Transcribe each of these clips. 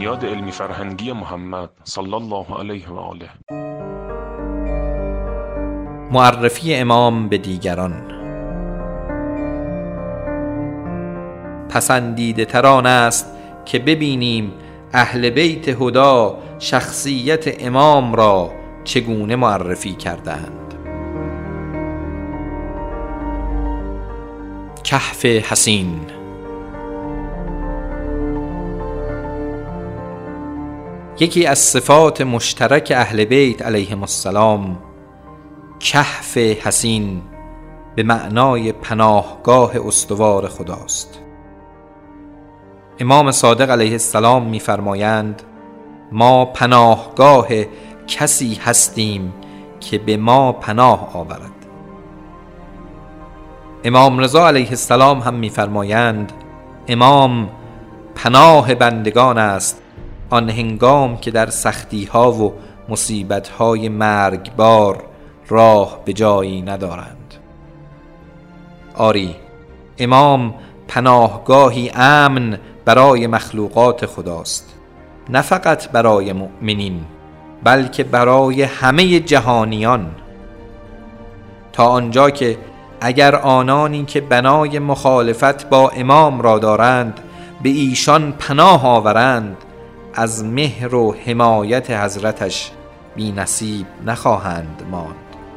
بنیاد علمی فرهنگی محمد صلی الله علیه و آله. معرفی امام به دیگران. پسندیده تر آن است که ببینیم اهل بیت هدا شخصیت امام را چگونه معرفی کردند. کهف حصین. یکی از صفات مشترک اهل بیت علیهم السلام کهف حصین به معنای پناهگاه استوار خداست. امام صادق علیه السلام می‌فرمایند ما پناهگاه کسی هستیم که به ما پناه آورد. امام رضا علیه السلام هم می‌فرمایند امام پناه بندگان است آن هنگام که در سختی‌ها و مصیبت‌های مرگبار راه به جایی ندارند. آری، امام پناهگاهی امن برای مخلوقات خداست، نه فقط برای مؤمنین بلکه برای همه جهانیان، تا آنجا که اگر آنانی که بنای مخالفت با امام را دارند به ایشان پناه آورند از مهر و حمایت حضرتش بی نصیب نخواهند ماند.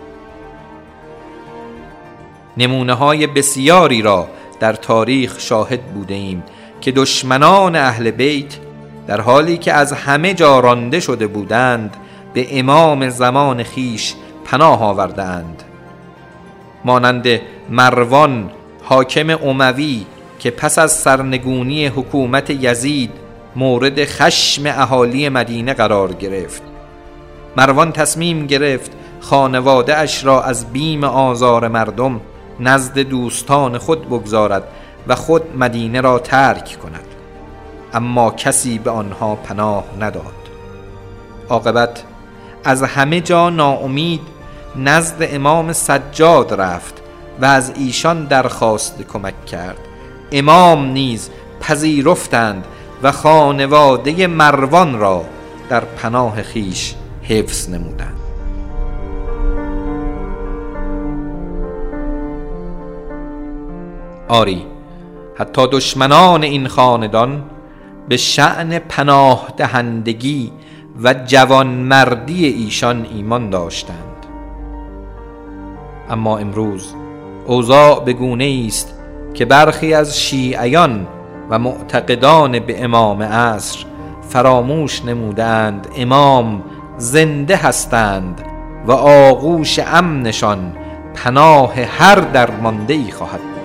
نمونه های بسیاری را در تاریخ شاهد بوده ایم که دشمنان اهل بیت در حالی که از همه جا رانده شده بودند به امام زمان خیش پناه آوردند، مانند مروان حاکم اموی که پس از سرنگونی حکومت یزید مورد خشم اهالی مدینه قرار گرفت. مروان تصمیم گرفت خانواده اش را از بیم آزار مردم نزد دوستان خود بگذارد و خود مدینه را ترک کند، اما کسی به آنها پناه نداد. عاقبت از همه جا ناامید نزد امام سجاد رفت و از ایشان درخواست کمک کرد. امام نیز پذیرفتند و خانواده مروان را در پناه خیش حفظ نمودند. آری، حتی دشمنان این خاندان به شأن پناه دهندگی و جوانمردی ایشان ایمان داشتند. اما امروز اوضاع به گونه‌ای است که برخی از شیعیان و معتقدان به امام عصر فراموش نمودند امام زنده هستند و آغوش امنشان پناه هر درمانده‌ای خواهد بود.